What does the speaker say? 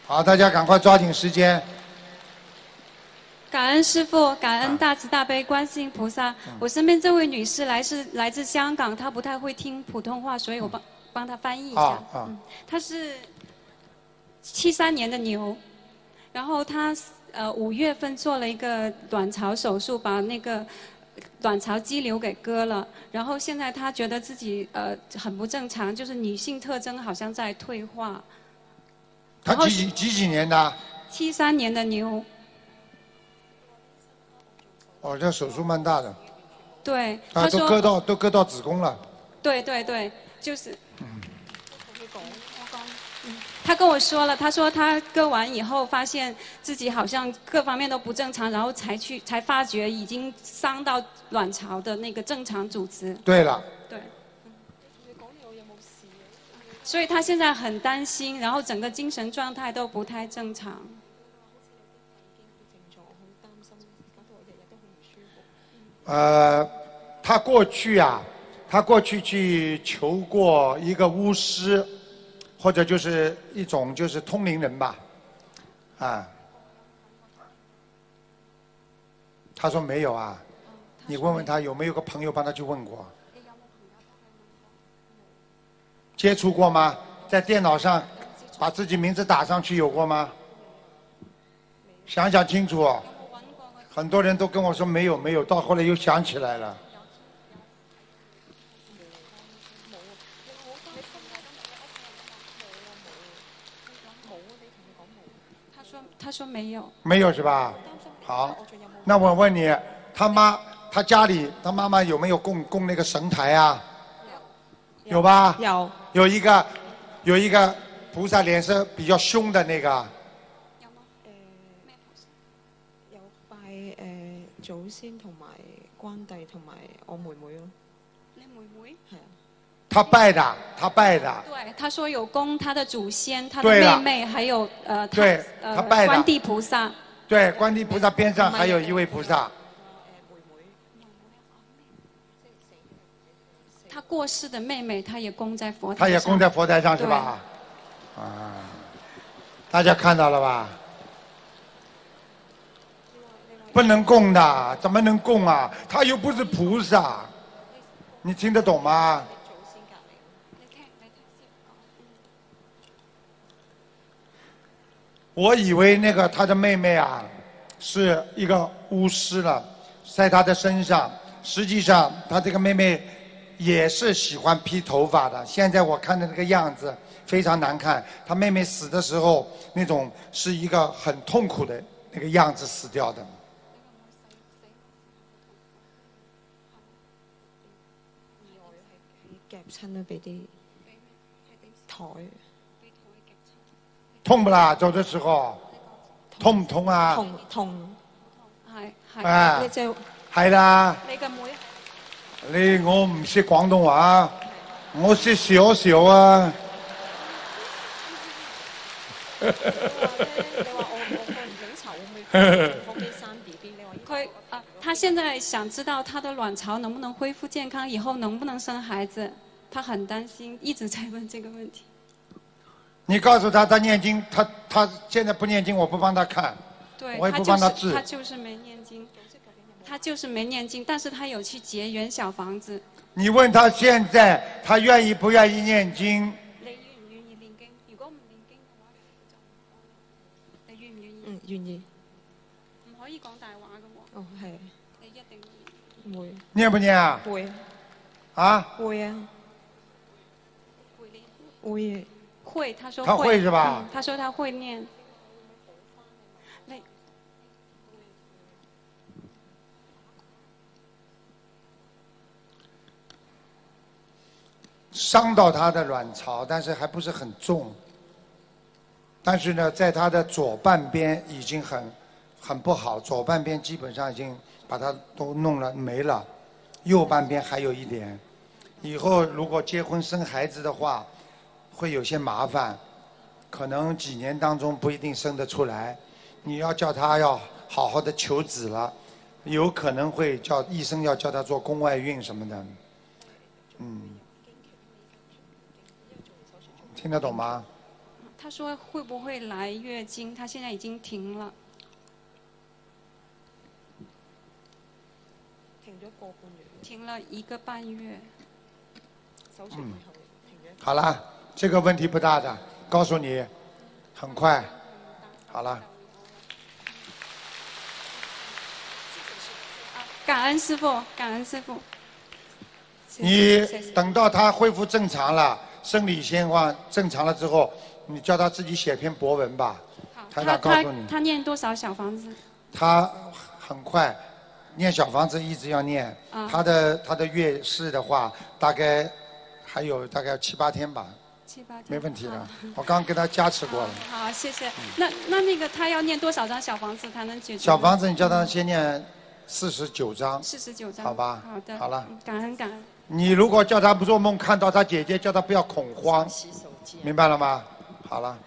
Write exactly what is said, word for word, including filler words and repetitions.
好，大家赶快抓紧时间。 感恩师父，感恩大慈大悲观世音菩萨。 嗯、 我身边这位女士来自来自香港，她不太会听普通话，所以我帮、嗯、帮她翻译一下。 啊啊嗯，她是七三年的牛，然后她呃五月份做了一个卵巢手术，把那个卵巢肌瘤给割了，然后现在她觉得自己呃很不正常，就是女性特征好像在退化。 她几几几年的？ 七三年的牛。 哦，这手术蛮大的。 对， 啊，都割到都割到子宫了。 对对对，就是。嗯。他跟我说了，他说他割完以后发现自己好像各方面都不正常，然后才去才发觉已经伤到卵巢的那个正常组织。 对了。 对。所以他现在很担心，然后整个精神状态都不太正常。 呃，他过去啊，他过去去求过一个巫师，或者就是一种就是通灵人吧，啊。他说没有啊，你问问他有没有个朋友帮他去问过。接触过吗？在电脑上把自己名字打上去有过吗？想想清楚哦。很多人都跟我说没有没有，到后来又想起来了。 他说他说没有。 没有是吧？好，那我问你，他妈他家里他妈妈有没有供供那个神台啊？有吧？ 有。 有一个有一个菩萨脸色比较凶的那个。 祖先同埋關帝同埋我妹妹咯。 你妹妹？係啊。 他拜的，他拜的。 對，他說有供他的祖先，他的妹妹，還有呃，他呃他拜的關帝菩薩。 對，關帝菩薩邊上還有一位菩薩。 他過世的妹妹，他也供在佛台上。 他也供在佛台上是吧？啊，大家看到了吧？不能供的，怎么能供啊？他又不是菩萨，你听得懂吗？我以为那个他的妹妹啊，是一个巫师了，在他的身上。实际上，他这个妹妹也是喜欢披头发的。现在我看的那个样子非常难看。他妹妹死的时候，那种是一个很痛苦的那个样子死掉的。 夾親啦，俾啲台。 痛不啦？走的時候，痛唔痛啊？ 痛痛。 係係。 啊， 你就係啦。 你個妹。 你我唔識廣東話，我識少少啊。 你話我我個卵巢會唔會火機生 B B？ 你話佢啊，他現在想知道他的卵巢能不能恢復健康，以後能不能生孩子，他很擔心，一直在問這個問題。你告訴他，他念經，他他現在不念經，我不幫他看， 對， 我也不幫他治。 他就是沒念經，他就是沒念經，但是他有去結緣小房子。 你問他現在，他願意不願意念經？ 你願唔願意念經？如果唔念經嘅話，你願唔願意？ 嗯，願意。 唔可以講大話嘅喎。 哦，係。 你一定會。 念不念啊？ 會。 啊？ 會啊。會。 會，他說會。他會是吧？ 嗯，他說他會念。你傷到他的卵巢，但是還不是很重。但是呢，在他的左半邊已經很很不好，左半邊基本上已經把它都弄了沒了，右半邊還有一點。以後如果結婚生孩子的話，會有些麻煩，可能幾年當中不一定生得出來。你要叫他要好好的求子了，有可能會叫醫生要叫他做宮外孕什麼的。嗯，聽得懂嗎？ 他说会不会来月经？他现在已經停了。 停咗個半月。 停了一個半月。 手術以後停咗。 好了，这个问题不大的，告诉你，很快。好了。 感恩师父，感恩师父。 你等到他恢复正常了，生理现况正常了之后，你叫他自己写篇博文吧。台长告诉你。 他他念多少小房子？ 他很快，念小房子一直要念。 啊、 他的他的月事的话，大概还有大概七八天吧。 七八天。 没问题了，我刚刚给他加持过了。 好，好谢谢。嗯、那那那个他要念多少张小房子才能解决？ 小房子你叫他先念四十九章。 四十九章。 好吧。 好的。 好了。 感恩感恩。 你如果叫他不做梦看到他姐姐，叫他不要恐慌，明白了吗？好了。